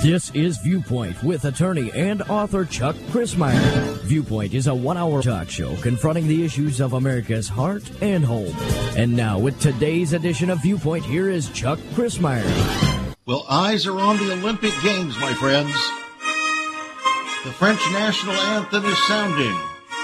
This is Viewpoint with attorney and author Chuck Crismier. Viewpoint is a 1-hour talk show confronting the issues of America's heart and home. And now with today's edition of Viewpoint, here is Chuck Crismier. Well, eyes are on the Olympic Games, my friends. The French national anthem is sounding.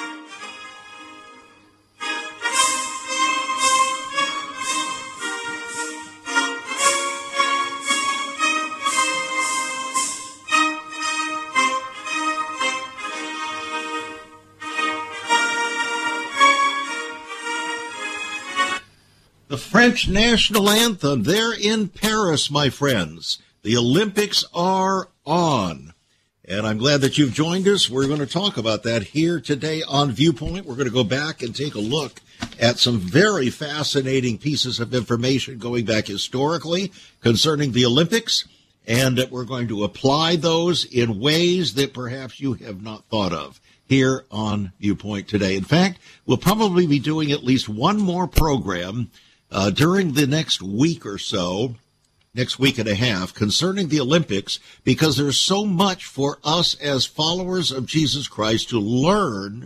The French national anthem, they're in Paris, my friends. The Olympics are on. And I'm glad that you've joined us. We're going to talk about that here today on Viewpoint. We're going to go back and take a look at some very fascinating pieces of information going back historically concerning the Olympics. And we're going to apply those in ways that perhaps you have not thought of here on Viewpoint today. In fact, we'll probably be doing at least one more program during the next week or so, next week and a half, concerning the Olympics, because there's so much for us as followers of Jesus Christ to learn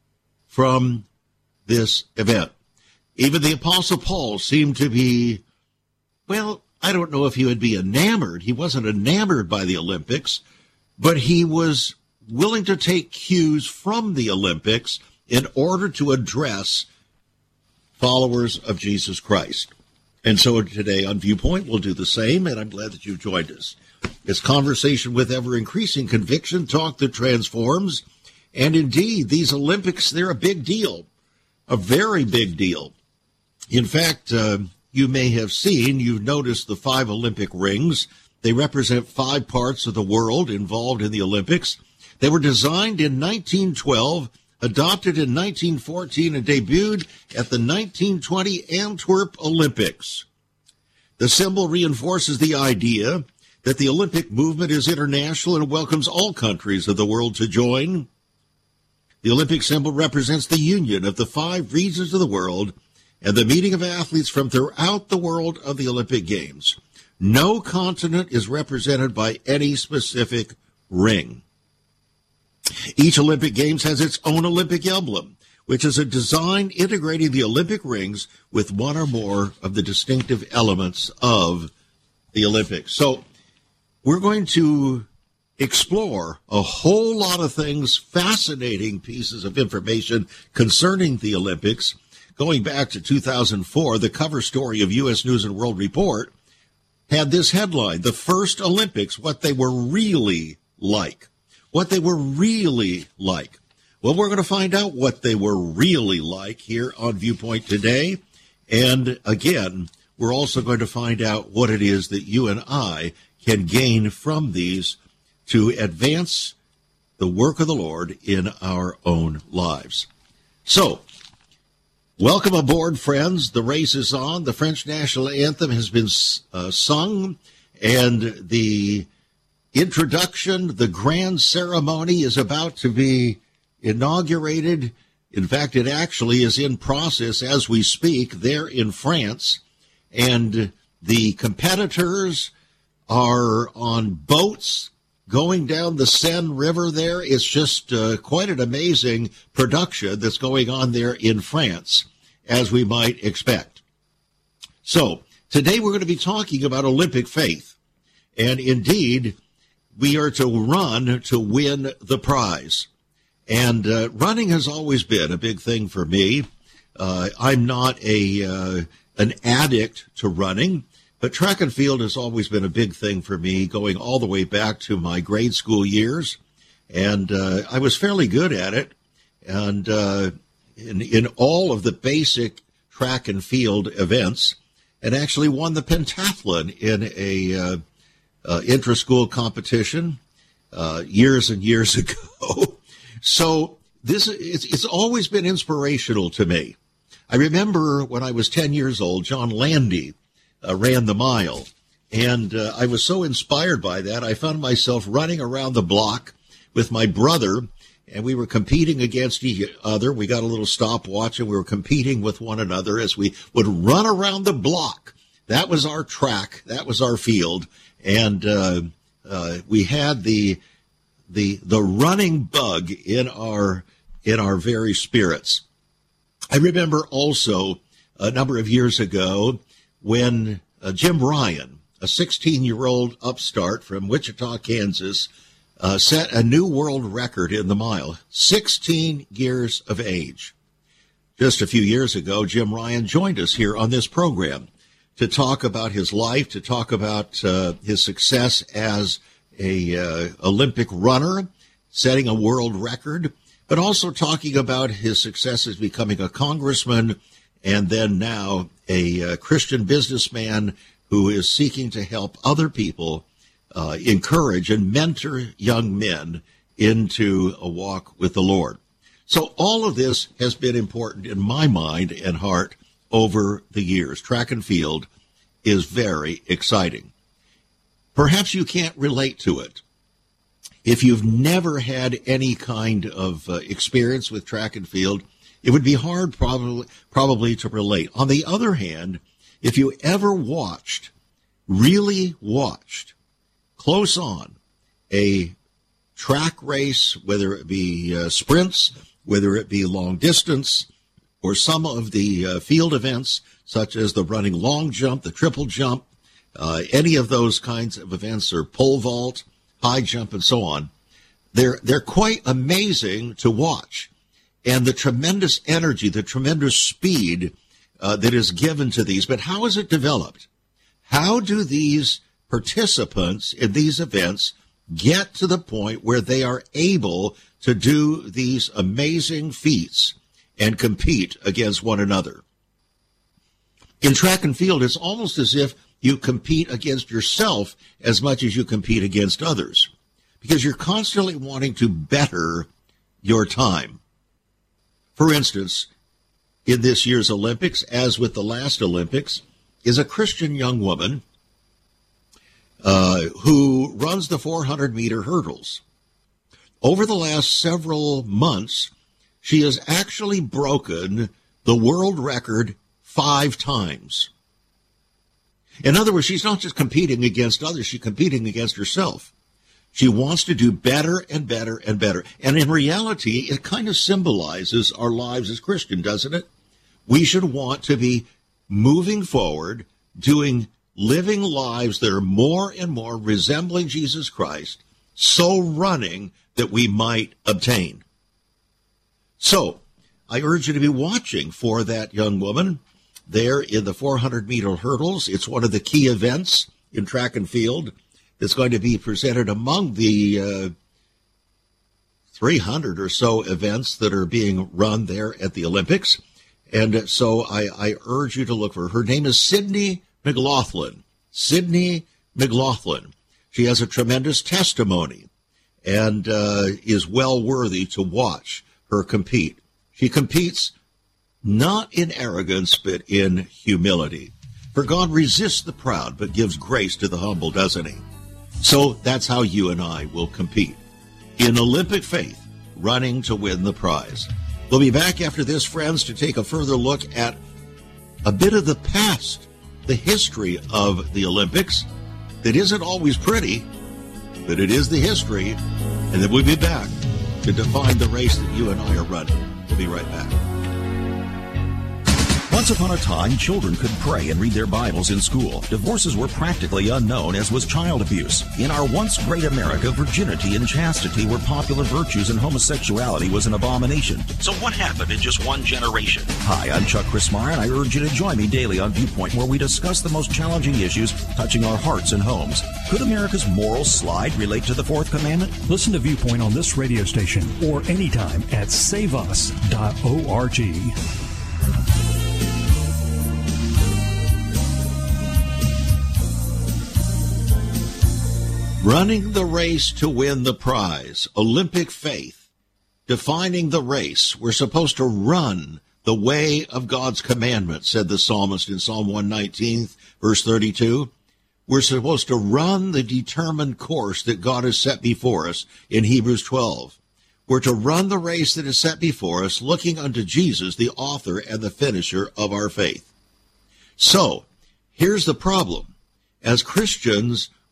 from this event. Even the Apostle Paul seemed to be, well, I don't know if he would be enamored. He wasn't enamored by the Olympics, but he was willing to take cues from the Olympics in order to address followers of Jesus Christ. And so today on Viewpoint, we'll do the same, and I'm glad that you've joined us. It's conversation with ever-increasing conviction, talk that transforms, and indeed, these Olympics, they're a big deal, a very big deal. In fact, you may have seen, you've noticed the 5 Olympic rings. They represent 5 parts of the world involved in the Olympics. They were designed in 1912, adopted in 1914, and debuted at the 1920 Antwerp Olympics. The symbol reinforces the idea that the Olympic movement is international and welcomes all countries of the world to join. The Olympic symbol represents the union of the 5 regions of the world and the meeting of athletes from throughout the world of the Olympic Games. No continent is represented by any specific ring. Each Olympic Games has its own Olympic emblem, which is a design integrating the Olympic rings with one or more of the distinctive elements of the Olympics. So we're going to explore a whole lot of things, fascinating pieces of information concerning the Olympics. Going back to 2004, the cover story of U.S. News and World Report had this headline, "The First Olympics, What They Were Really Like." What they were really like. Well, we're going to find out what they were really like here on Viewpoint today. And again, we're also going to find out what it is that you and I can gain from these to advance the work of the Lord in our own lives. So, welcome aboard, friends. The race is on. The French national anthem has been sung, and the introduction, the grand ceremony is about to be inaugurated. In fact, it actually is in process as we speak there in France. And the competitors are on boats going down the Seine River there. It's just quite an amazing production that's going on there in France, as we might expect. So today we're going to be talking about Olympic faith. And indeed, we are to run to win the prize. And running has always been a big thing for me. I'm not an addict to running, but track and field has always been a big thing for me, going all the way back to my grade school years. And I was fairly good at it. And in all of the basic track and field events, and actually won the pentathlon in a intra-school competition years and years ago. So it's always been inspirational to me. I remember when I was 10 years old, John Landy ran the mile, and I was so inspired by that, I found myself running around the block with my brother, and we were competing against each other. We got a little stopwatch, and we were competing with one another as we would run around the block. That was our track. That was our field. And we had the running bug in our very spirits. I remember also a number of years ago when Jim Ryan, a 16-year-old upstart from Wichita, Kansas, set a new world record in the mile, 16 years of age. Just a few years ago, Jim Ryan joined us here on this program to talk about his life, to talk about his success as a Olympic runner, setting a world record, but also talking about his success as becoming a congressman and then now a Christian businessman who is seeking to help other people encourage and mentor young men into a walk with the Lord. So all of this has been important in my mind and heart over the years. Track and field is very exciting. Perhaps you can't relate to it. If you've never had any kind of experience with track and field, it would be hard probably to relate. On the other hand, if you ever really watched, close on, a track race, whether it be sprints, whether it be long distance, or some of the field events, such as the running long jump, the triple jump, any of those kinds of events, or pole vault, high jump, and so on, they're quite amazing to watch. And the tremendous energy, the tremendous speed that is given to these. But how is it developed? How do these participants in these events get to the point where they are able to do these amazing feats and compete against one another? In track and field, it's almost as if you compete against yourself as much as you compete against others, because you're constantly wanting to better your time. For instance, in this year's Olympics, as with the last Olympics, is a Christian young woman who runs the 400-meter hurdles. Over the last several months, she has actually broken the world record 5 times. In other words, she's not just competing against others, she's competing against herself. She wants to do better and better and better. And in reality, it kind of symbolizes our lives as Christian, doesn't it? We should want to be moving forward, living lives that are more and more resembling Jesus Christ, so running that we might obtain. So, I urge you to be watching for that young woman there in the 400-meter hurdles. It's one of the key events in track and field that's going to be presented among the 300 or so events that are being run there at the Olympics. And so I urge you to look for her. Her name is Sydney McLaughlin. Sydney McLaughlin. She has a tremendous testimony and is well worthy to watch her compete. She competes not in arrogance, but in humility. For God resists the proud, but gives grace to the humble, doesn't he? So that's how you and I will compete. In Olympic faith, running to win the prize. We'll be back after this, friends, to take a further look at a bit of the past, the history of the Olympics. That isn't always pretty, but it is the history. And then we'll be back to define the race that you and I are running. We'll be right back. Once upon a time, children could pray and read their Bibles in school. Divorces were practically unknown, as was child abuse. In our once great America, virginity and chastity were popular virtues and homosexuality was an abomination. So what happened in just one generation? Hi, I'm Chuck Christmeyer, and I urge you to join me daily on Viewpoint, where we discuss the most challenging issues touching our hearts and homes. Could America's moral slide relate to the Fourth Commandment? Listen to Viewpoint on this radio station or anytime at saveus.org. Running the race to win the prize. Olympic faith. Defining the race. We're supposed to run the way of God's commandments, said the psalmist in Psalm 119, verse 32. We're supposed to run the determined course that God has set before us in Hebrews 12. We're to run the race that is set before us, looking unto Jesus, the author and the finisher of our faith. So, here's the problem. As Christians,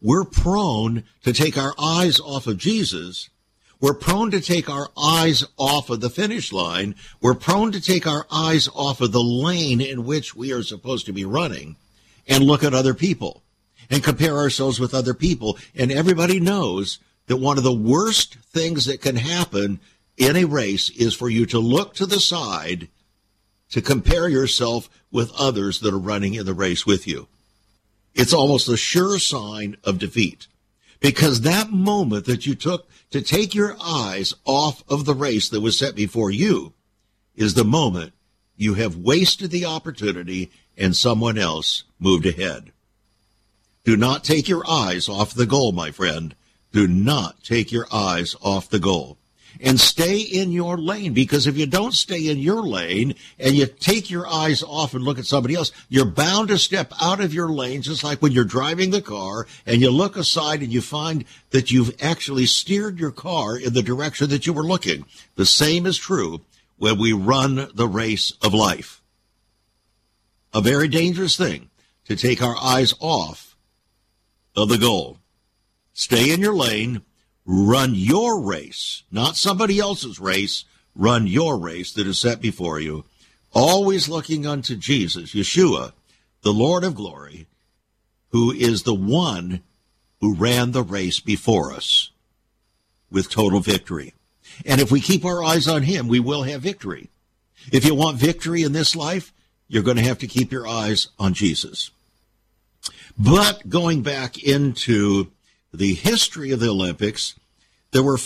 we're prone to take our eyes off of Jesus. We're prone to take our eyes off of the finish line. We're prone to take our eyes off of the lane in which we are supposed to be running and look at other people and compare ourselves with other people. And everybody knows that one of the worst things that can happen in a race is for you to look to the side to compare yourself with others that are running in the race with you. It's almost a sure sign of defeat, because that moment that you took to take your eyes off of the race that was set before you is the moment you have wasted the opportunity and someone else moved ahead. Do not take your eyes off the goal, my friend. Do not take your eyes off the goal. And stay in your lane, because if you don't stay in your lane and you take your eyes off and look at somebody else, you're bound to step out of your lane, just like when you're driving the car and you look aside and you find that you've actually steered your car in the direction that you were looking. The same is true when we run the race of life. A very dangerous thing to take our eyes off of the goal. Stay in your lane. Run your race, not somebody else's race. Run your race that is set before you, always looking unto Jesus, Yeshua, the Lord of glory, who is the one who ran the race before us with total victory. And if we keep our eyes on him, we will have victory. If you want victory in this life, you're going to have to keep your eyes on Jesus. But going back into the history of the Olympics, there were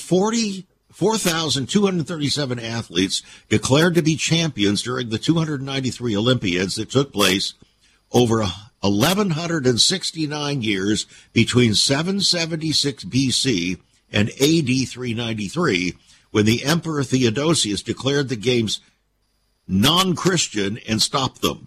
4,237 athletes declared to be champions during the 293 Olympiads that took place over 1,169 years between 776 BC and AD 393, when the Emperor Theodosius declared the games non-Christian and stopped them.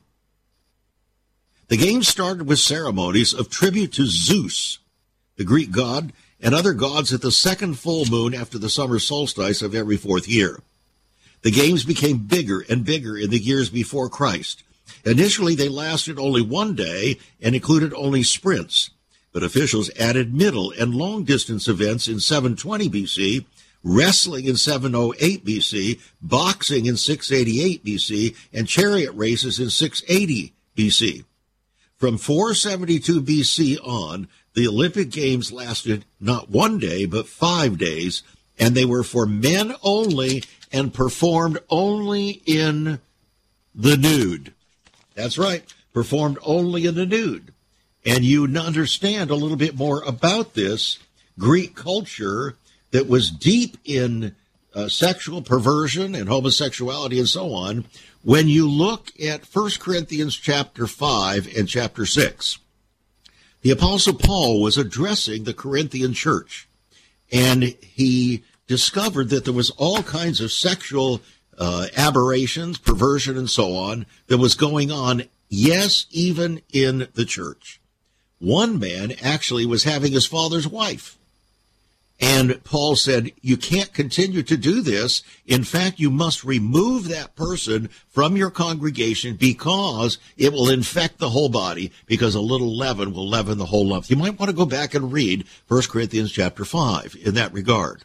The games started with ceremonies of tribute to Zeus, the Greek god, and other gods at the second full moon after the summer solstice of every fourth year. The games became bigger and bigger in the years before Christ. Initially, they lasted only one day and included only sprints, but officials added middle and long-distance events in 720 BC, wrestling in 708 BC, boxing in 688 BC, and chariot races in 680 BC. From 472 BC on, the Olympic Games lasted not one day, but 5 days, and they were for men only and performed only in the nude. That's right, performed only in the nude. And you understand a little bit more about this Greek culture that was deep in sexual perversion and homosexuality and so on when you look at 1 Corinthians chapter 5 and chapter 6. The Apostle Paul was addressing the Corinthian church, and he discovered that there was all kinds of sexual aberrations, perversion, and so on that was going on, yes, even in the church. One man actually was having his father's wife. And Paul said, you can't continue to do this. In fact, you must remove that person from your congregation because it will infect the whole body, because a little leaven will leaven the whole lump. You might want to go back and read 1 Corinthians chapter 5 in that regard.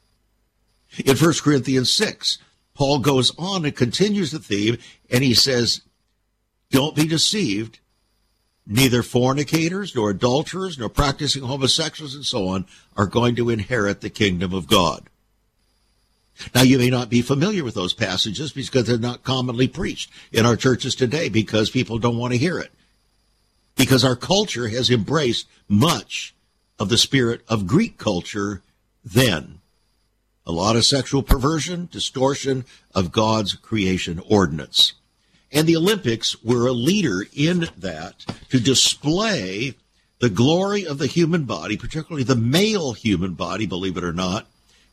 In 1 Corinthians 6, Paul goes on and continues the theme, and he says, don't be deceived. Neither fornicators, nor adulterers, nor practicing homosexuals, and so on are going to inherit the kingdom of God. Now, you may not be familiar with those passages because they're not commonly preached in our churches today because people don't want to hear it. Because our culture has embraced much of the spirit of Greek culture then. A lot of sexual perversion, distortion of God's creation ordinance. And the Olympics were a leader in that to display the glory of the human body, particularly the male human body, believe it or not,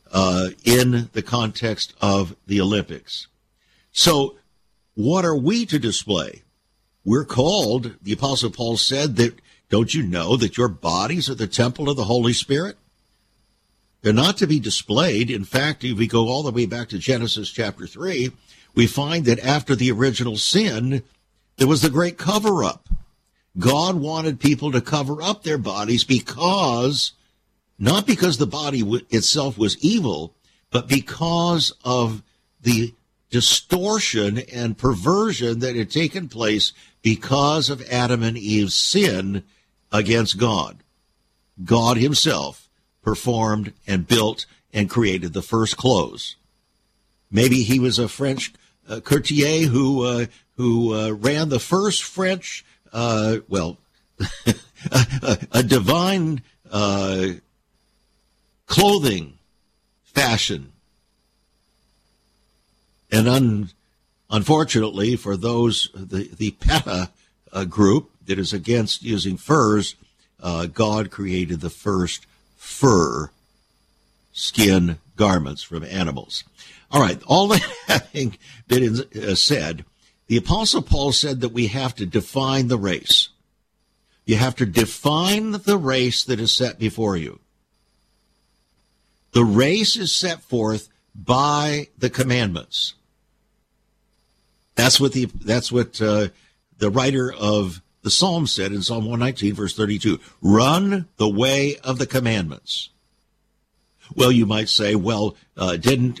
in the context of the Olympics. So what are we to display? We're called, the Apostle Paul said, that don't you know that your bodies are the temple of the Holy Spirit? They're not to be displayed. In fact, if we go all the way back to Genesis chapter 3, we find that after the original sin, there was the great cover-up. God wanted people to cover up their bodies not because the body itself was evil, but because of the distortion and perversion that had taken place because of Adam and Eve's sin against God. God himself performed and built and created the first clothes. Maybe he was a French courtier who ran the first French, a divine clothing fashion. And unfortunately for those, the PETA group that is against using furs, God created the first fur skin garments from animals. All right, all that having been said, the Apostle Paul said that we have to define the race. You have to define the race that is set before you. The race is set forth by the commandments. That's what the writer of the Psalm said in Psalm 119, verse 32. Run the way of the commandments. Well, you might say, didn't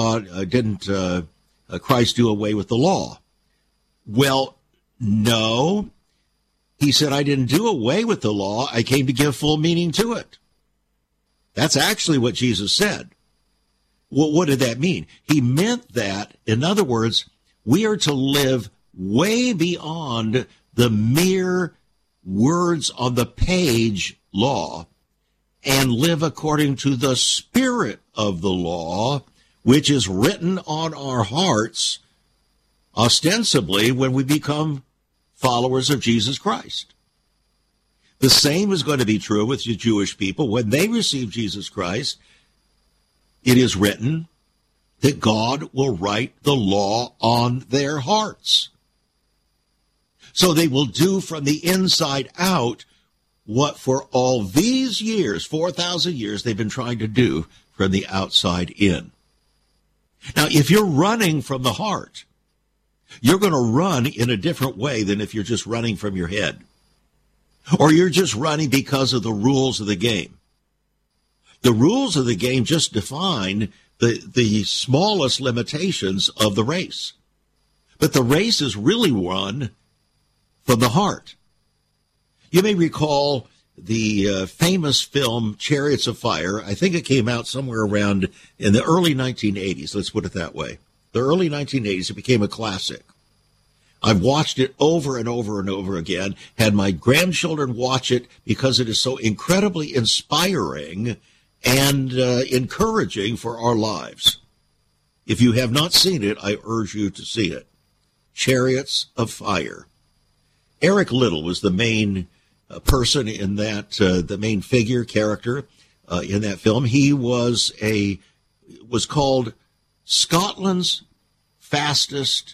Christ do away with the law? Well, no. He said, I didn't do away with the law. I came to give full meaning to it. That's actually what Jesus said. Well, what did that mean? He meant that, in other words, we are to live way beyond the mere words on the page law and live according to the spirit of the law, which is written on our hearts, ostensibly when we become followers of Jesus Christ. The same is going to be true with the Jewish people. When they receive Jesus Christ, it is written that God will write the law on their hearts. So they will do from the inside out what for all these years, 4,000 years, they've been trying to do from the outside in. Now, if you're running from the heart, you're going to run in a different way than if you're just running from your head. Or you're just running because of the rules of the game. The rules of the game just define the smallest limitations of the race. But the race is really won from the heart. You may recall the famous film Chariots of Fire. I think it came out somewhere around in the early 1980s. Let's put it that way. The early 1980s, it became a classic. I've watched it over and over and over again, had my grandchildren watch it because it is so incredibly inspiring and encouraging for our lives. If you have not seen it, I urge you to see it. Chariots of Fire. Eric Liddell was the main person in that, the main character in that film. He was called Scotland's fastest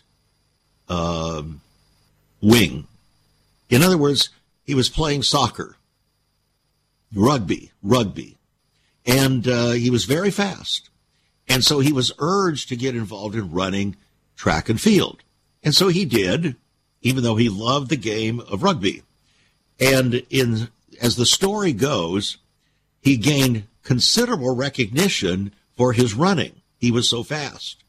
wing. In other words, he was playing soccer, rugby, and he was very fast. And so he was urged to get involved in running track and field. And so he did, even though he loved the game of rugby. And as the story goes, he gained considerable recognition for his running. He was so fast.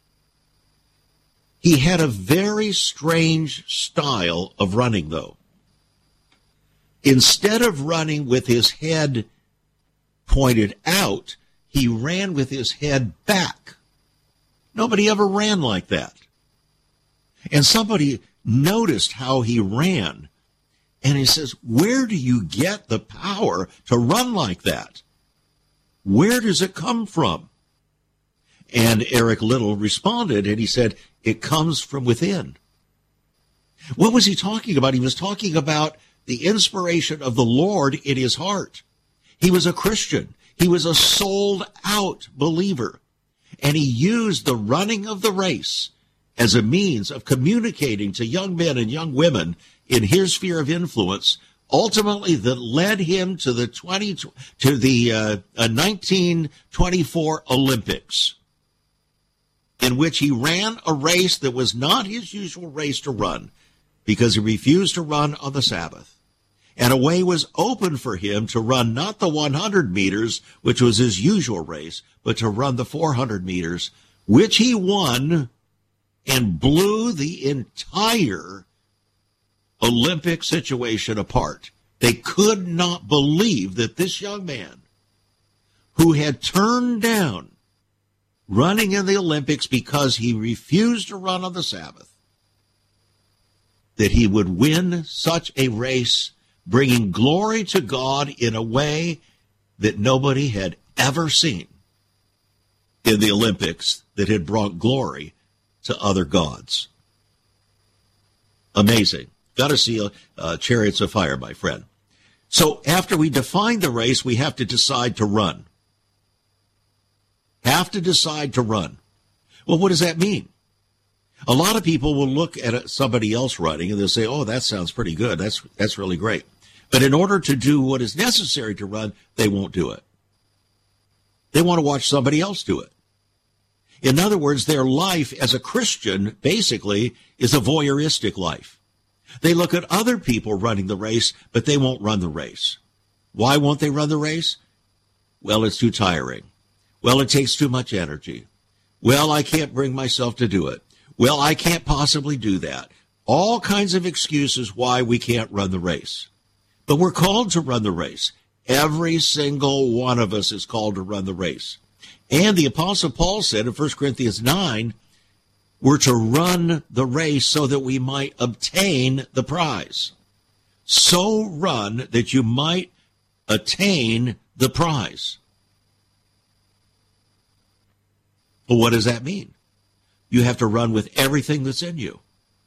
He had a very strange style of running, though. Instead of running with his head pointed out, he ran with his head back. Nobody ever ran like that. And somebody noticed how he ran. And he says, where do you get the power to run like that? Where does it come from? And Eric Liddell responded, and he said, it comes from within. What was he talking about? He was talking about the inspiration of the Lord in his heart. He was a Christian. He was a sold-out believer. And he used the running of the race as a means of communicating to young men and young women in his sphere of influence, ultimately that led him to the 1924 Olympics, in which he ran a race that was not his usual race to run. because he refused to run on the Sabbath. And a way was open for him to run not the 100 meters, which was his usual race, but to run the 400 meters, which he won and blew the entire Olympic situation apart. They could not believe that this young man, who had turned down running in the Olympics because he refused to run on the Sabbath, that he would win such a race, bringing glory to God in a way that nobody had ever seen in the Olympics that had brought glory to other gods. Amazing. Got to see Chariots of Fire, my friend. So after we define the race, we have to decide to run. Have to decide to run. Well, what does that mean? A lot of people will look at somebody else running and they'll say, oh, that sounds pretty good. That's really great. But in order to do what is necessary to run, they won't do it. They want to watch somebody else do it. In other words, their life as a Christian basically is a voyeuristic life. They look at other people running the race, but they won't run the race. Why won't they run the race? Well, it's too tiring. Well, it takes too much energy. Well, I can't bring myself to do it. Well, I can't possibly do that. All kinds of excuses why we can't run the race. But we're called to run the race. Every single one of us is called to run the race. And the Apostle Paul said in 1 Corinthians 9, we're to run the race so that we might obtain the prize. So run that you might attain the prize. Well, what does that mean? You have to run with everything that's in you.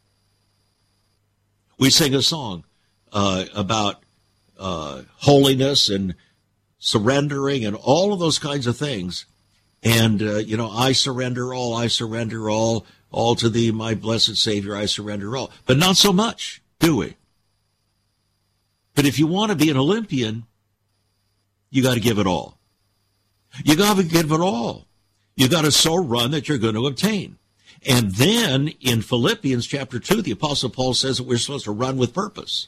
We sing a song about holiness and surrendering and all of those kinds of things. And, I surrender all to thee, my blessed Savior, I surrender all. But not so much, do we? But if you want to be an Olympian, you got to give it all. You got to give it all. You got to so run that you're going to obtain. And then in Philippians chapter 2, the Apostle Paul says that we're supposed to run with purpose.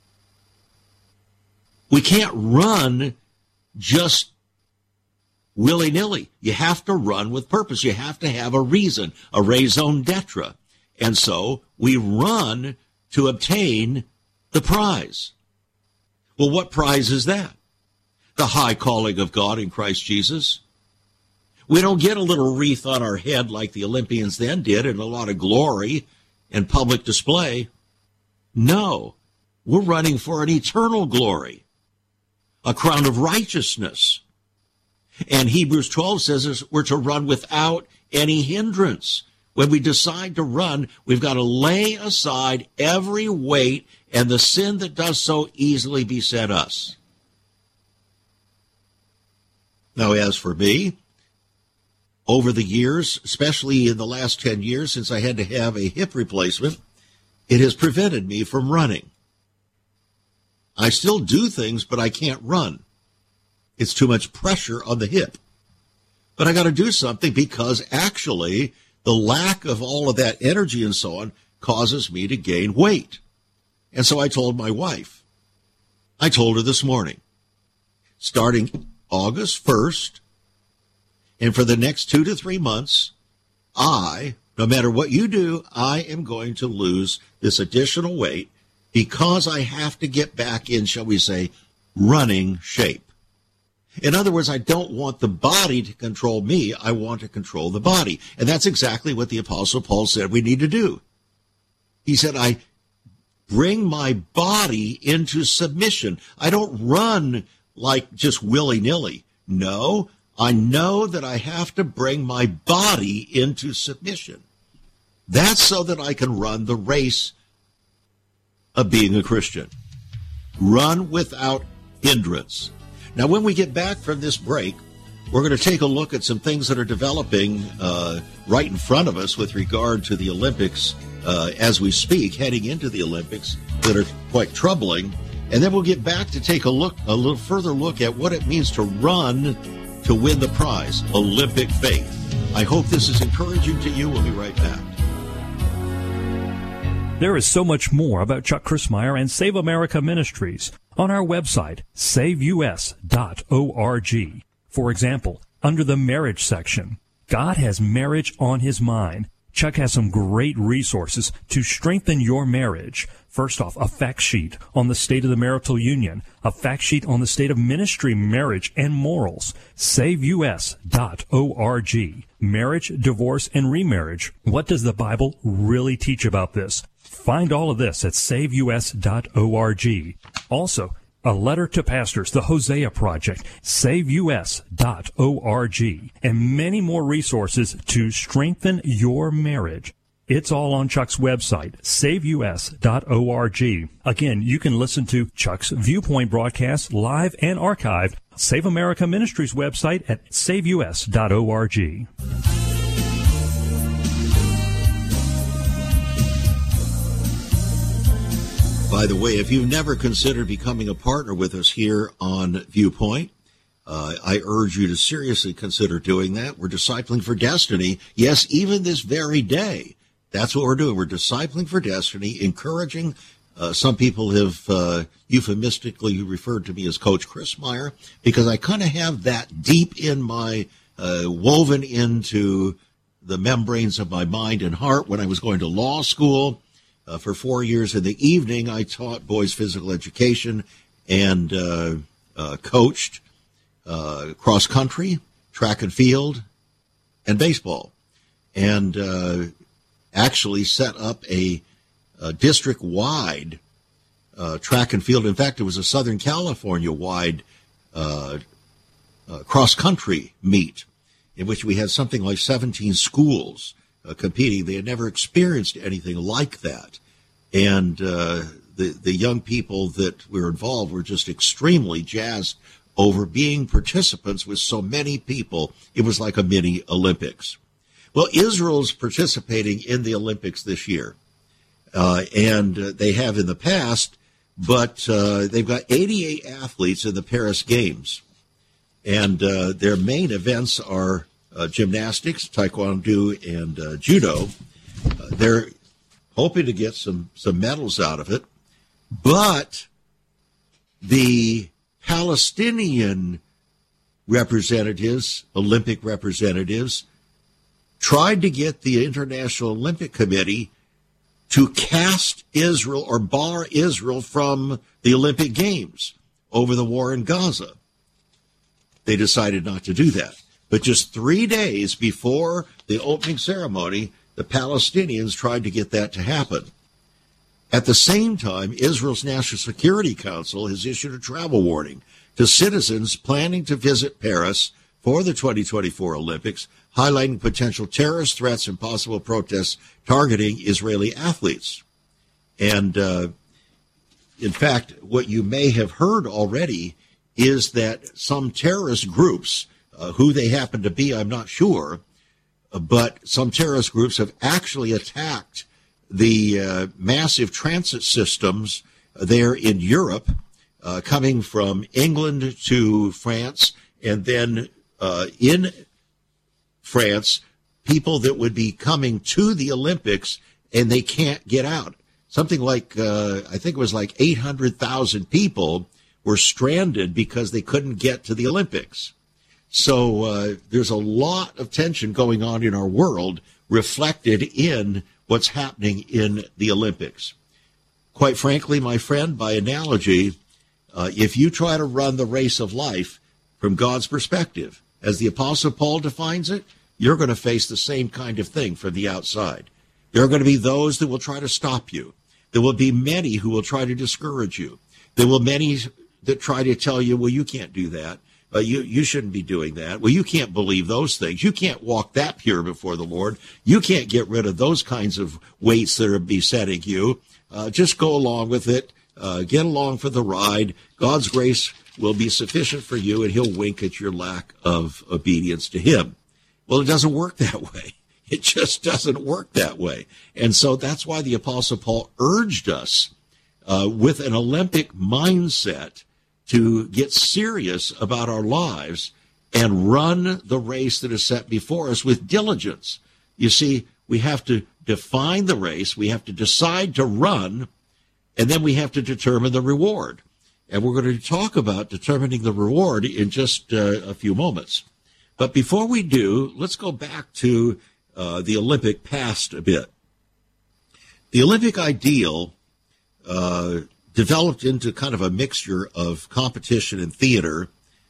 We can't run just willy-nilly. You have to run with purpose. You have to have a reason, a raison d'etre. And so we run to obtain the prize. Well, what prize is that? The high calling of God in Christ Jesus. We don't get a little wreath on our head like the Olympians then did and a lot of glory and public display. No, we're running for an eternal glory, a crown of righteousness. And Hebrews 12 says we're to run without any hindrance. When we decide to run, we've got to lay aside every weight and the sin that does so easily beset us. Now, as for me, over the years, especially in the last 10 years since I had to have a hip replacement, it has prevented me from running. I still do things, but I can't run. It's too much pressure on the hip. But I got to do something because actually the lack of all of that energy and so on causes me to gain weight. And so I told my wife, I told her this morning, starting August 1st, and for the next 2 to 3 months, no matter what you do, I am going to lose this additional weight because I have to get back in, shall we say, running shape. In other words, I don't want the body to control me. I want to control the body. And that's exactly what the Apostle Paul said we need to do. He said, I bring my body into submission. I don't run like just willy-nilly. No, I know that I have to bring my body into submission. That's so that I can run the race of being a Christian. Run without hindrance. Now, when we get back from this break, we're going to take a look at some things that are developing right in front of us with regard to the Olympics as we speak, heading into the Olympics, that are quite troubling. And then we'll get back to take a little further look at what it means to run to win the prize, Olympic faith. I hope this is encouraging to you. We'll be right back. There is so much more about Chuck Crismier and Save America Ministries on our website, saveus.org. For example, under the marriage section, God has marriage on his mind. Chuck has some great resources to strengthen your marriage. First off, a fact sheet on the state of the marital union, a fact sheet on the state of ministry, marriage, and morals. SaveUS.org. Marriage, divorce, and remarriage. What does the Bible really teach about this? Find all of this at SaveUS.org. Also, a letter to pastors, the Hosea Project, SaveUS.org, and many more resources to strengthen your marriage. It's all on Chuck's website, SaveUS.org. Again, you can listen to Chuck's Viewpoint broadcast live and archived. Save America Ministries website at SaveUS.org. By the way, if you've never considered becoming a partner with us here on Viewpoint, I urge you to seriously consider doing that. We're discipling for destiny. Yes, even this very day. That's what we're doing. We're discipling for destiny, encouraging. Some people have euphemistically referred to me as Coach Crismier because I kind of have that deep in my, woven into the membranes of my mind and heart. When I was going to law school for 4 years in the evening, I taught boys physical education and coached cross country, track and field, and baseball. And actually set up a district-wide track and field. In fact, it was a Southern California-wide cross-country meet in which we had something like 17 schools competing. They had never experienced anything like that. And the young people that were involved were just extremely jazzed over being participants with so many people. It was like a mini Olympics. Well, Israel's participating in the Olympics this year, and they have in the past, but they've got 88 athletes in the Paris Games, and their main events are gymnastics, taekwondo, and judo. They're hoping to get some medals out of it, but the Palestinian representatives, Olympic representatives, tried to get the International Olympic Committee to cast Israel or bar Israel from the Olympic Games over the war in Gaza. They decided not to do that. But just 3 days before the opening ceremony, the Palestinians tried to get that to happen. At the same time, Israel's National Security Council has issued a travel warning to citizens planning to visit Paris for the 2024 Olympics, highlighting potential terrorist threats and possible protests targeting Israeli athletes. And in fact, what you may have heard already is that some terrorist groups, who they happen to be, I'm not sure, but some terrorist groups have actually attacked the massive transit systems there in Europe, coming from England to France, and then in France, people that would be coming to the Olympics and they can't get out. Something like, I think it was like 800,000 people were stranded because they couldn't get to the Olympics. So there's a lot of tension going on in our world reflected in what's happening in the Olympics. Quite frankly, my friend, by analogy, if you try to run the race of life from God's perspective, as the Apostle Paul defines it, you're going to face the same kind of thing from the outside. There are going to be those that will try to stop you. There will be many who will try to discourage you. There will be many that try to tell you, well, you can't do that. You shouldn't be doing that. Well, you can't believe those things. You can't walk that pure before the Lord. You can't get rid of those kinds of weights that are besetting you. Just go along with it. Get along for the ride. God's grace will be sufficient for you, and he'll wink at your lack of obedience to him. Well, it doesn't work that way. It just doesn't work that way. And so that's why the Apostle Paul urged us with an Olympic mindset to get serious about our lives and run the race that is set before us with diligence. You see, we have to define the race, we have to decide to run, and then we have to determine the reward. And we're going to talk about determining the reward in just a few moments. But before we do, let's go back to the Olympic past a bit. The Olympic ideal developed into kind of a mixture of competition and theater,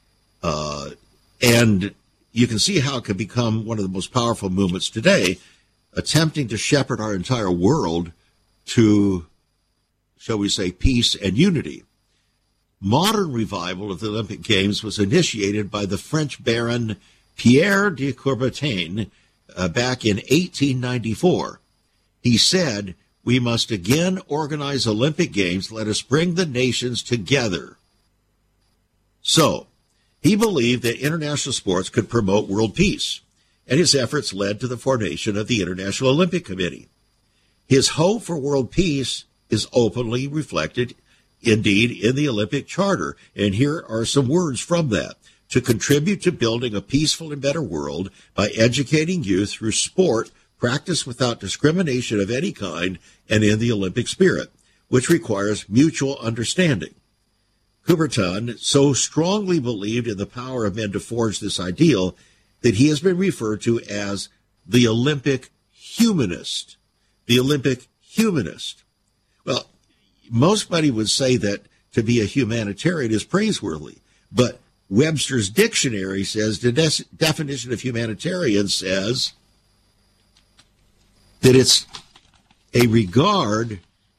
and you can see how it can become one of the most powerful movements today, attempting to shepherd our entire world to, shall we say, peace and unity. Modern revival of the Olympic Games was initiated by the French baron Pierre de Coubertin back in 1894. He said, "We must again organize Olympic Games. Let us bring the nations together." So, he believed that international sports could promote world peace, and his efforts led to the formation of the International Olympic Committee. His hope for world peace is openly reflected, indeed, in the Olympic Charter, and here are some words from that. To contribute to building a peaceful and better world by educating youth through sport, practice without discrimination of any kind, and in the Olympic spirit, which requires mutual understanding. Coubertin so strongly believed in the power of men to forge this ideal that he has been referred to as the Olympic humanist. The Olympic humanist. Well, mostly would say that to be a humanitarian is praiseworthy, but Webster's dictionary says the definition of humanitarian says that it's a regard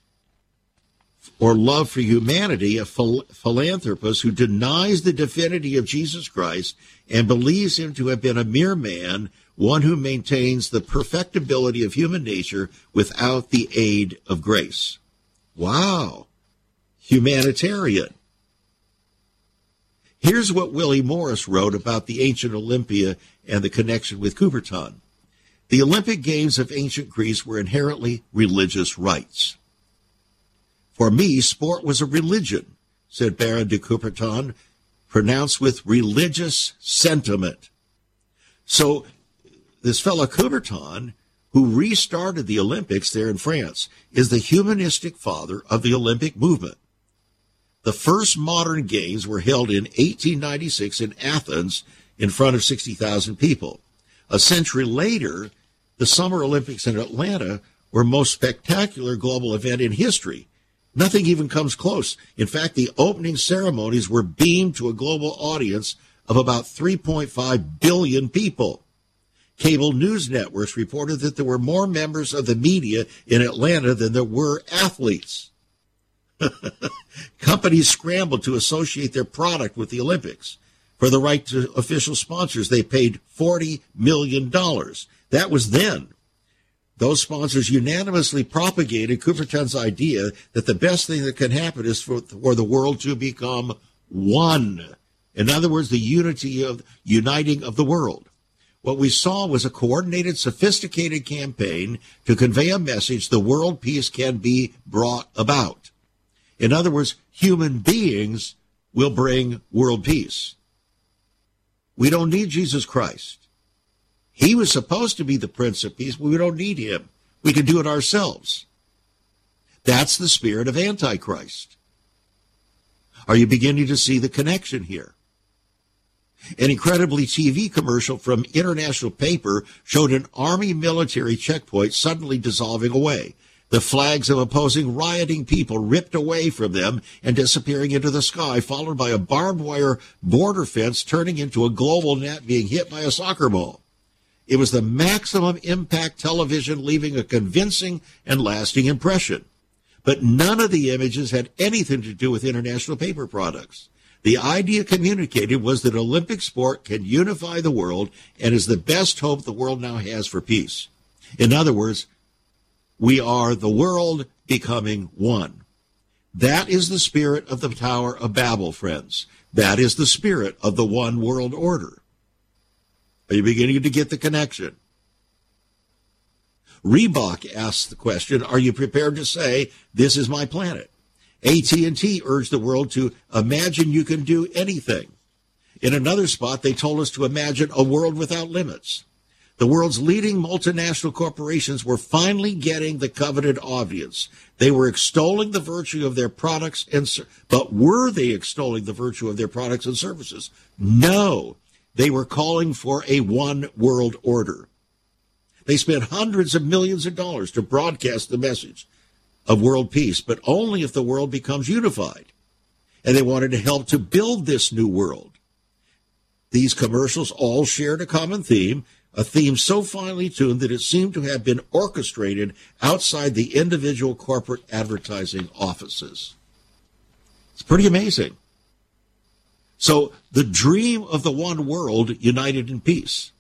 or love for humanity, a philanthropist who denies the divinity of Jesus Christ and believes him to have been a mere man, one who maintains the perfectibility of human nature without the aid of grace. Wow. Humanitarian. Here's what Willie Morris wrote about the ancient Olympia and the connection with Coubertin. The Olympic Games of ancient Greece were inherently religious rites. For me, sport was a religion, said Baron de Coubertin, pronounced with religious sentiment. So this fellow Coubertin, who restarted the Olympics there in France, is the humanistic father of the Olympic movement. The first modern games were held in 1896 in Athens in front of 60,000 people. A century later, the Summer Olympics in Atlanta were the most spectacular global event in history. Nothing even comes close. In fact, the opening ceremonies were beamed to a global audience of about 3.5 billion people. Cable news networks reported that there were more members of the media in Atlanta than there were athletes. Companies scrambled to associate their product with the Olympics. For the right to official sponsors, they paid $40 million. That was then. Those sponsors unanimously propagated Coubertin's idea that the best thing that can happen is for the world to become one. In other words, the uniting of the world. What we saw was a coordinated, sophisticated campaign to convey a message: the world peace can be brought about. In other words, human beings will bring world peace. We don't need Jesus Christ. He was supposed to be the Prince of Peace, but we don't need him. We can do it ourselves. That's the spirit of Antichrist. Are you beginning to see the connection here? An incredibly TV commercial from International Paper showed an army military checkpoint suddenly dissolving away. The flags of opposing rioting people ripped away from them and disappearing into the sky, followed by a barbed wire border fence turning into a global net being hit by a soccer ball. It was the maximum impact television, leaving a convincing and lasting impression. But none of the images had anything to do with International Paper products. The idea communicated was that Olympic sport can unify the world and is the best hope the world now has for peace. In other words, we are the world becoming one. That is the spirit of the Tower of Babel, friends. That is the spirit of the one world order. Are you beginning to get the connection? Reebok asks the question, are you prepared to say, this is my planet? AT&T urged the world to imagine you can do anything. In another spot, they told us to imagine a world without limits. The world's leading multinational corporations were finally getting the coveted audience. They were extolling the virtue of their products, but were they extolling the virtue of their products and services? No. They were calling for a one world order. They spent hundreds of millions of dollars to broadcast the message of world peace, but only if the world becomes unified. And they wanted to help to build this new world. These commercials all shared a common theme, a theme so finely tuned that it seemed to have been orchestrated outside the individual corporate advertising offices. It's pretty amazing. So the dream of the one world united in peace.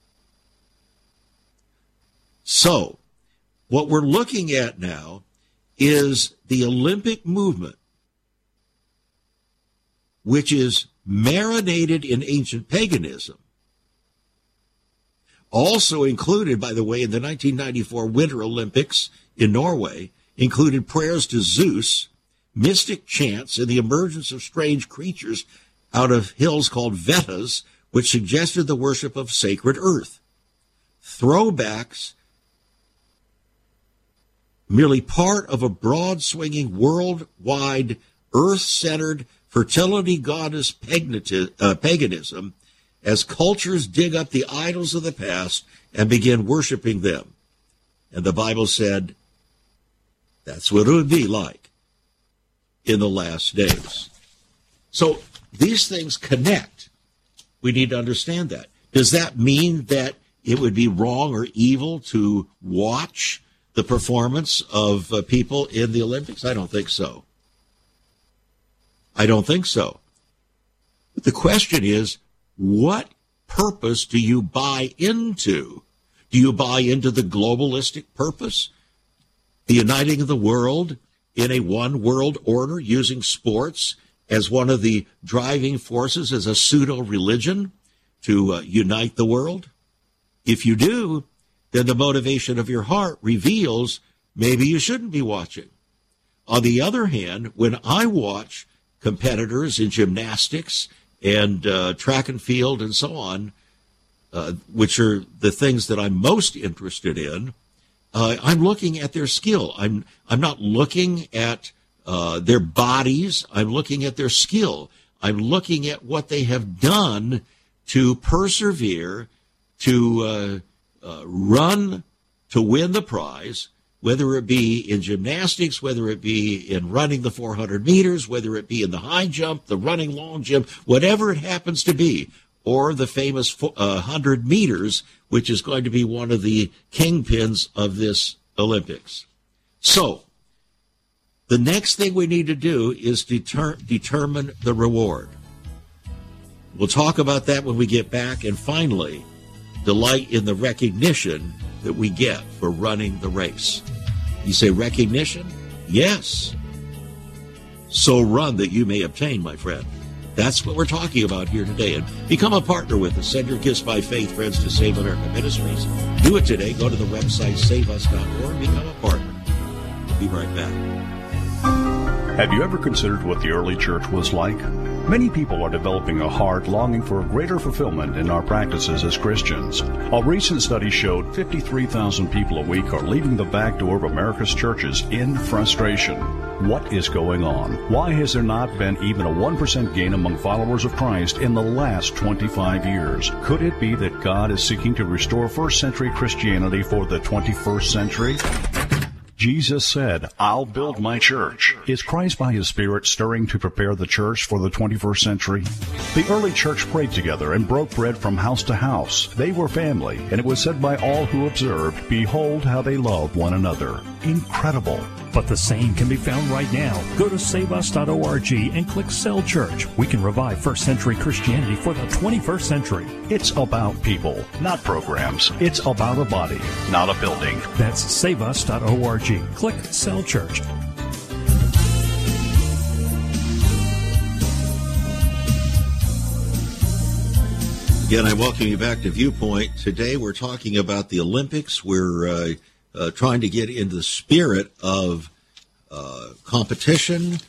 So what we're looking at now is the Olympic movement, which is marinated in ancient paganism. Also included, by the way, in the 1994 Winter Olympics in Norway, included prayers to Zeus, mystic chants, and the emergence of strange creatures out of hills called Vedas, which suggested the worship of sacred earth. Throwbacks, merely part of a broad-swinging, worldwide, earth-centered fertility goddess paganism, as cultures dig up the idols of the past and begin worshiping them. And the Bible said that's what it would be like in the last days. So these things connect. We need to understand that. Does that mean that it would be wrong or evil to watch the performance of people in the Olympics? I don't think so. I don't think so. But the question is, what purpose do you buy into? Do you buy into the globalistic purpose? The uniting of the world in a one world order, using sports as one of the driving forces, as a pseudo-religion to unite the world? If you do, then the motivation of your heart reveals maybe you shouldn't be watching. On the other hand, when I watch competitors in gymnastics and track and field and so on, which are the things that I'm most interested in, I'm looking at their skill. I'm not looking at their bodies. I'm looking at their skill. I'm looking at what they have done to persevere, to run to win the prize, whether it be in gymnastics, whether it be in running the 400 meters, whether it be in the high jump, the running long jump, whatever it happens to be, or the famous 100 meters, which is going to be one of the kingpins of this Olympics. So the next thing we need to do is determine the reward. We'll talk about that when we get back. And finally, delight in the recognition that we get for running the race. You say recognition? Yes. So run that you may obtain, my friend. That's what we're talking about here today. And become a partner with us. Send your gifts by faith, friends, to Save America Ministries. Do it today. Go to the website, saveus.org. Become a partner. We'll be right back. Have you ever considered what the early church was like? Many people are developing a heart longing for a greater fulfillment in our practices as Christians. A recent study showed 53,000 people a week are leaving the back door of America's churches in frustration. What is going on? Why has there not been even a 1% gain among followers of Christ in the last 25 years? Could it be that God is seeking to restore first century Christianity for the 21st century? Jesus said, I'll build my church. Is Christ by His Spirit stirring to prepare the church for the 21st century? The early church prayed together and broke bread from house to house. They were family, and it was said by all who observed, behold how they love one another. Incredible. But the same can be found right now. Go to saveus.org and click Cell Church. We can revive first century Christianity for the 21st century. It's about people, not programs. It's about a body, not a building. That's saveus.org. Click Cell Church. Again, I welcome you back to Viewpoint. Today we're talking about the Olympics. We're trying to get into the spirit of competition.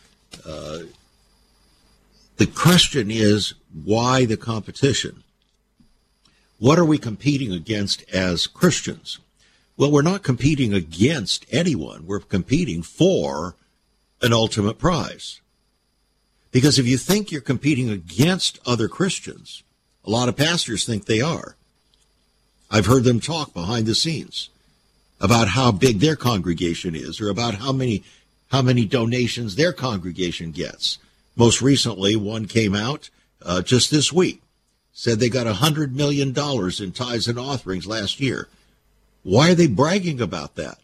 The question is, why the competition? What are we competing against as Christians? Well, we're not competing against anyone. We're competing for an ultimate prize. Because if you think you're competing against other Christians, a lot of pastors think they are. I've heard them talk behind the scenes about how big their congregation is or about how many donations their congregation gets. Most recently, one came out just this week, said they got $100 million in tithes and offerings last year. Why are they bragging about that?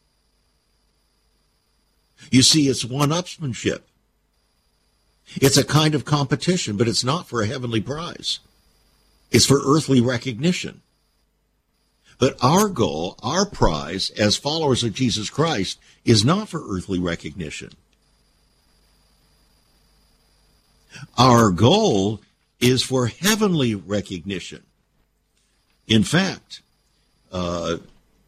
You see, it's one-upsmanship. It's a kind of competition, but it's not for a heavenly prize. It's for earthly recognition. But our goal, our prize as followers of Jesus Christ, is not for earthly recognition. Our goal is for heavenly recognition. In fact, in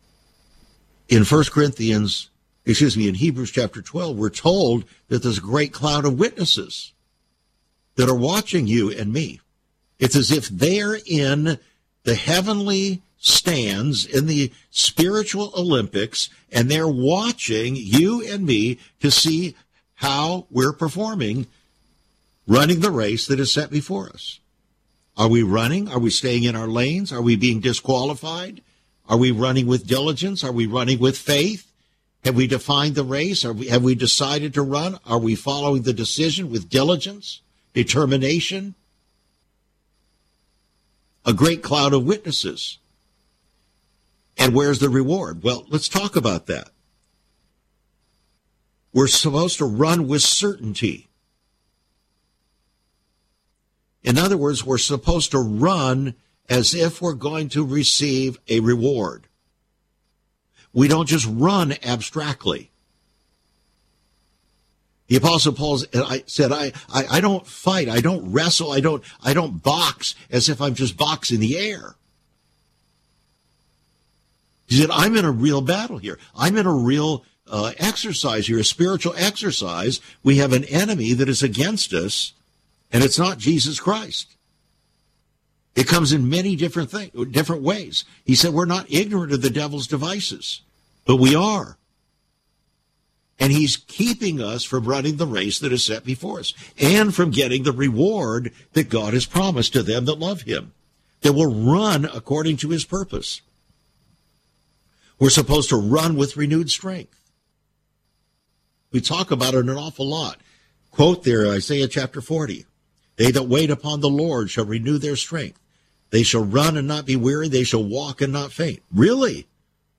Hebrews chapter 12, we're told that there's a great cloud of witnesses that are watching you and me. It's as if they're in the heavenly stands in the spiritual Olympics, and they're watching you and me to see how we're performing, running the race that is set before us. Are we running? Are we staying in our lanes? Are we being disqualified? Are we running with diligence? Are we running with faith? Have we defined the race? Have we decided to run? Are we following the decision with diligence, determination? A great cloud of witnesses. And where's the reward? Well, let's talk about that. We're supposed to run with certainty. In other words, we're supposed to run as if we're going to receive a reward. We don't just run abstractly. The Apostle Paul said, I don't fight, I don't wrestle, I don't box as if I'm just boxing the air. He said, I'm in a real battle here. I'm in a real exercise here, a spiritual exercise. We have an enemy that is against us, and it's not Jesus Christ. It comes in many different ways. He said we're not ignorant of the devil's devices, but we are. And he's keeping us from running the race that is set before us and from getting the reward that God has promised to them that love him, that will run according to his purpose. We're supposed to run with renewed strength. We talk about it an awful lot. Quote there, Isaiah chapter 40. They that wait upon the Lord shall renew their strength. They shall run and not be weary. They shall walk and not faint. Really?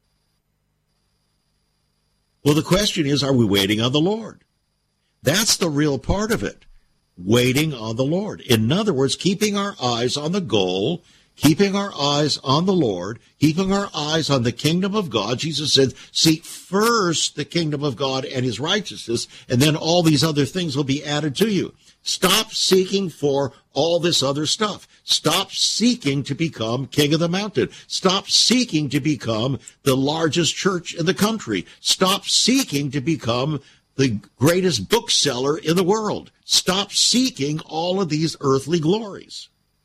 Well, the question is, are we waiting on the Lord? That's the real part of it. Waiting on the Lord. In other words, keeping our eyes on the goal, keeping our eyes on the Lord, keeping our eyes on the kingdom of God. Jesus said, seek first the kingdom of God and his righteousness, and then all these other things will be added to you. Stop seeking for all this other stuff. Stop seeking to become king of the mountain. Stop seeking to become the largest church in the country. Stop seeking to become the greatest bookseller in the world. Stop seeking all of these earthly glories.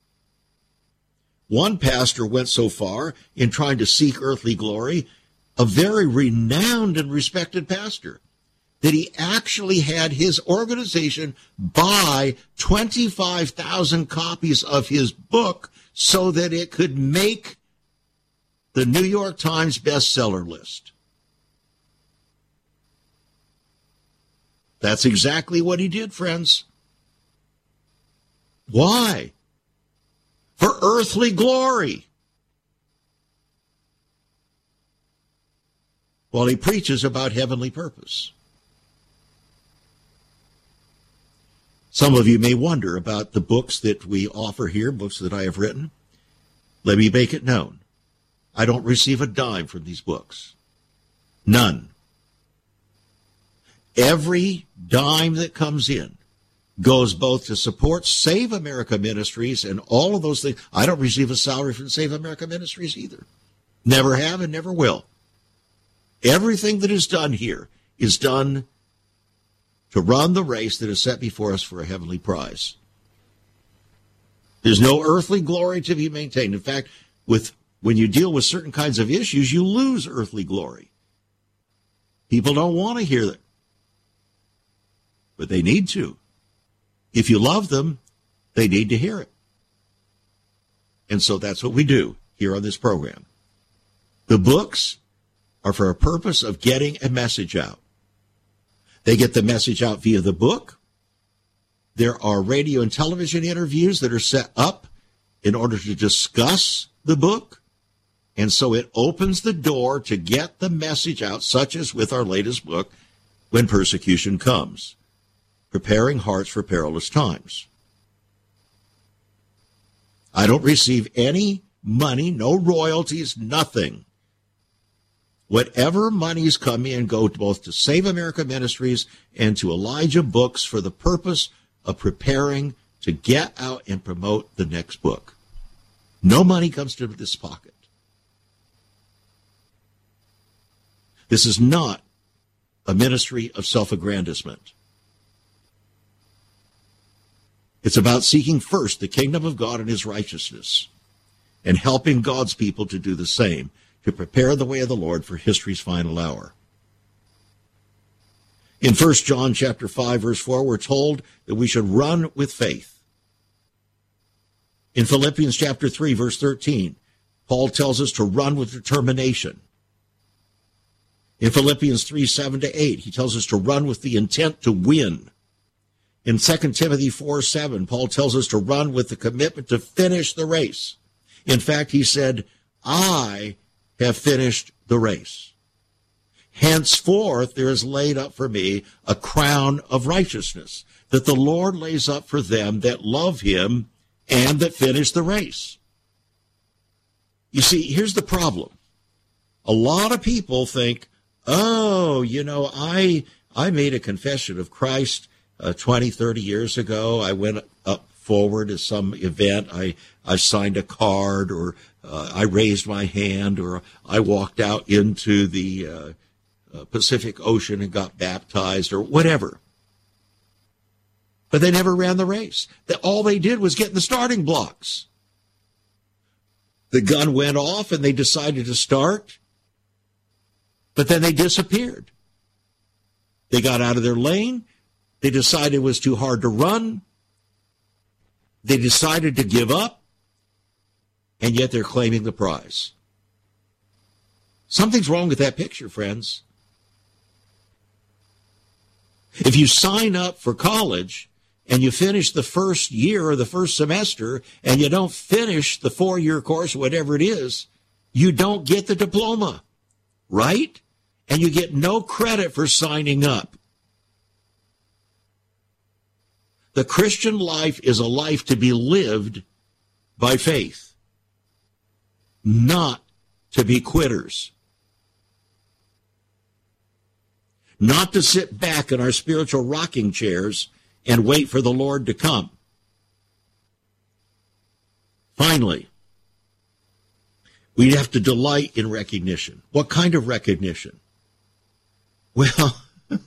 One pastor went so far in trying to seek earthly glory, a very renowned and respected pastor, that he actually had his organization buy 25,000 copies of his book so that it could make the New York Times bestseller list. That's exactly what he did, friends. Why? For earthly glory. While he preaches about heavenly purpose. Some of you may wonder about the books that we offer here, books that I have written. Let me make it known. I don't receive a dime from these books. None. Every dime that comes in goes both to support Save America Ministries and all of those things. I don't receive a salary from Save America Ministries either. Never have and never will. Everything that is done here is done to run the race that is set before us for a heavenly prize. There's no earthly glory to be maintained. In fact, when you deal with certain kinds of issues, you lose earthly glory. People don't want to hear that, but they need to. If you love them, they need to hear it. And so that's what we do here on this program. The books are for a purpose of getting a message out. They get the message out via the book. There are radio and television interviews that are set up in order to discuss the book. And so it opens the door to get the message out, such as with our latest book, When Persecution Comes, Preparing Hearts for Perilous Times. I don't receive any money, no royalties, nothing. Whatever monies come in go both to Save America Ministries and to Elijah Books for the purpose of preparing to get out and promote the next book. No money comes to this pocket. This is not a ministry of self-aggrandizement. It's about seeking first the kingdom of God and his righteousness and helping God's people to do the same, to prepare the way of the Lord for history's final hour. In 1 John chapter 5, verse 4, we're told that we should run with faith. In Philippians chapter 3, verse 13, Paul tells us to run with determination. In Philippians 3, 7-8, he tells us to run with the intent to win. In 2 Timothy 4, 7, Paul tells us to run with the commitment to finish the race. In fact, he said, I have finished the race. Henceforth, there is laid up for me a crown of righteousness, that the Lord lays up for them that love him and that finish the race. You see, here's the problem. A lot of people think, oh, I made a confession of Christ 20, 30 years ago. I went up forward to some event. I signed a card, or I raised my hand, or I walked out into the Pacific Ocean and got baptized, or whatever. But they never ran the race. All they did was get in the starting blocks. The gun went off and they decided to start, but then they disappeared. They got out of their lane. They decided it was too hard to run. They decided to give up, and yet they're claiming the prize. Something's wrong with that picture, friends. If you sign up for college and you finish the first year or the first semester and you don't finish the 4-year course, whatever it is, you don't get the diploma, right? And you get no credit for signing up. The Christian life is a life to be lived by faith, not to be quitters. Not to sit back in our spiritual rocking chairs and wait for the Lord to come. Finally, we have to delight in recognition. What kind of recognition? Well,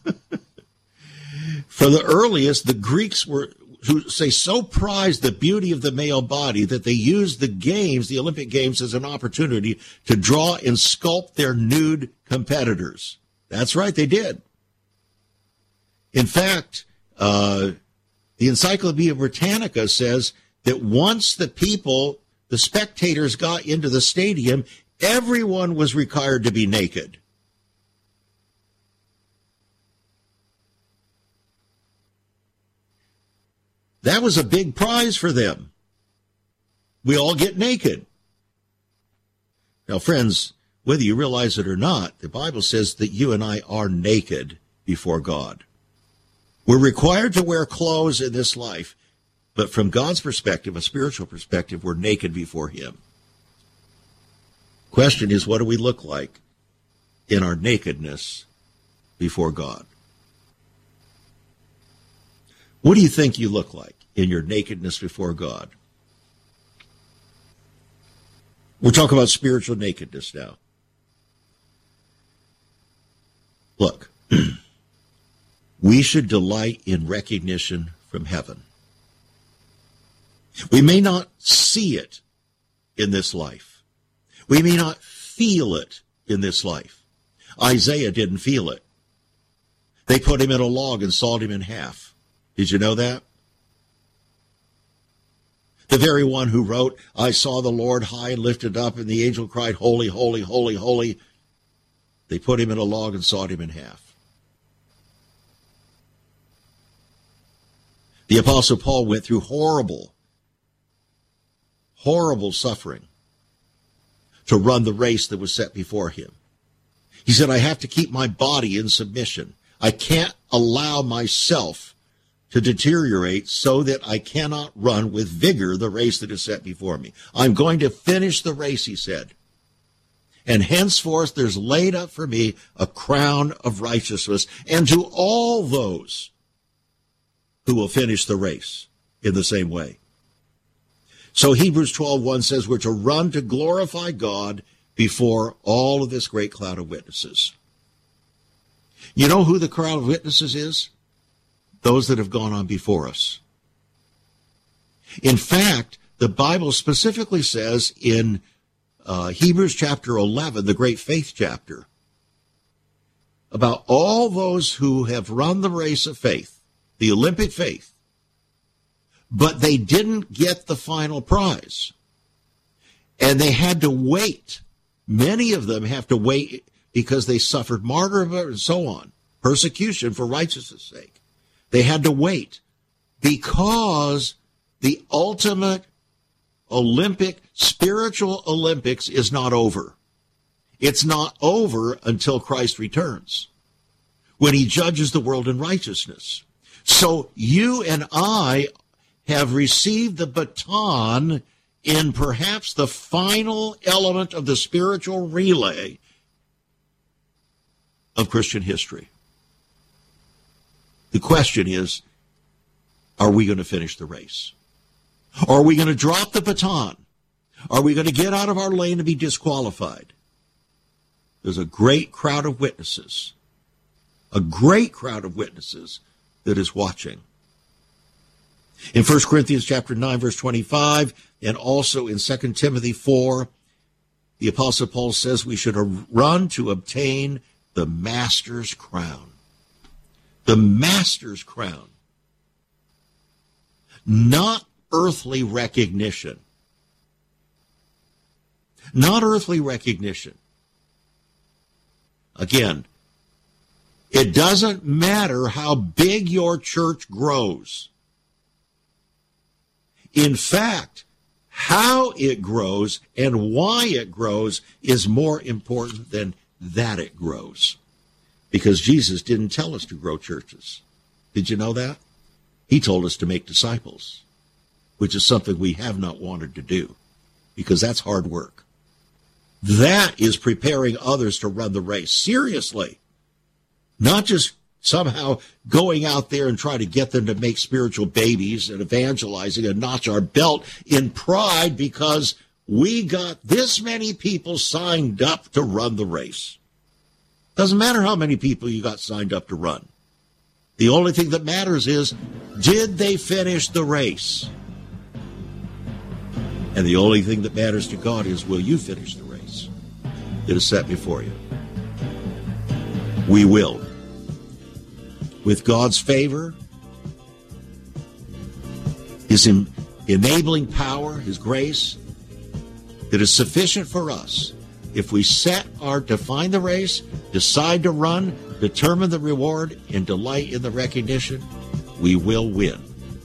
for the earliest, the Greeks who so prized the beauty of the male body that they used the games, the Olympic Games, as an opportunity to draw and sculpt their nude competitors. That's right, they did. In fact, the Encyclopedia Britannica says that once the spectators got into the stadium, everyone was required to be naked. That was a big prize for them. We all get naked. Now, friends, whether you realize it or not, the Bible says that you and I are naked before God. We're required to wear clothes in this life, but from God's perspective, a spiritual perspective, we're naked before him. Question is, what do we look like in our nakedness before God? What do you think you look like in your nakedness before God? We're talking about spiritual nakedness now. Look, we should delight in recognition from heaven. We may not see it in this life. We may not feel it in this life. Isaiah didn't feel it. They put him in a log and sawed him in half. Did you know that? The very one who wrote, I saw the Lord high and lifted up, and the angel cried, holy, holy, holy, holy. They put him in a log and sawed him in half. The Apostle Paul went through horrible suffering to run the race that was set before him. He said, I have to keep my body in submission. I can't allow myself to deteriorate so that I cannot run with vigor the race that is set before me. I'm going to finish the race, he said. And henceforth there's laid up for me a crown of righteousness, and to all those who will finish the race in the same way. So Hebrews 12:1 says we're to run to glorify God before all of this great cloud of witnesses. You know who the crowd of witnesses is? Those that have gone on before us. In fact, the Bible specifically says in Hebrews chapter 11, the great faith chapter, about all those who have run the race of faith, the Olympic faith, but they didn't get the final prize. And they had to wait. Many of them have to wait because they suffered martyrdom and so on, persecution for righteousness' sake. They had to wait because the ultimate Olympic, spiritual Olympics is not over. It's not over until Christ returns, when he judges the world in righteousness. So you and I have received the baton in perhaps the final element of the spiritual relay of Christian history. The question is, are we going to finish the race? Are we going to drop the baton? Are we going to get out of our lane and be disqualified? There's a great crowd of witnesses, that is watching. In 1 Corinthians chapter 9, verse 25, and also in 2 Timothy 4, the Apostle Paul says we should run to obtain the master's crown. The master's crown. Not earthly recognition. Not earthly recognition. Again, it doesn't matter how big your church grows. In fact, how it grows and why it grows is more important than that it grows. Because Jesus didn't tell us to grow churches. Did you know that? He told us to make disciples, which is something we have not wanted to do, because that's hard work. That is preparing others to run the race. Seriously. Not just somehow going out there and try to get them to make spiritual babies and evangelizing and notch our belt in pride because we got this many people signed up to run the race. Doesn't matter how many people you got signed up to run. The only thing that matters is, did they finish the race? And the only thing that matters to God is, will you finish the race that is set before you? We will. With God's favor, his enabling power, his grace, that is sufficient for us. If we define the race, decide to run, determine the reward, and delight in the recognition, we will win.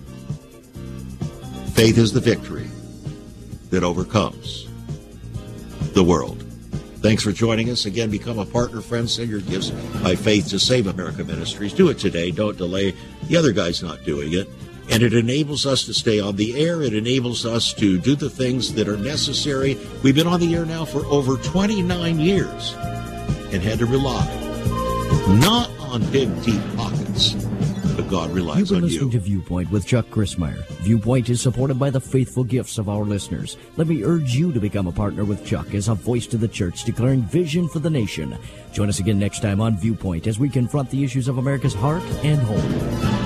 Faith is the victory that overcomes the world. Thanks for joining us. Again, become a partner, friend. Send your gifts by faith to Save America Ministries. Do it today. Don't delay. The other guy's not doing it. And it enables us to stay on the air. It enables us to do the things that are necessary. We've been on the air now for over 29 years and had to rely not on big, deep pockets, but God relies on you. You've been listening to Viewpoint with Chuck Crismier. Viewpoint is supported by the faithful gifts of our listeners. Let me urge you to become a partner with Chuck as a voice to the church declaring vision for the nation. Join us again next time on Viewpoint as we confront the issues of America's heart and home.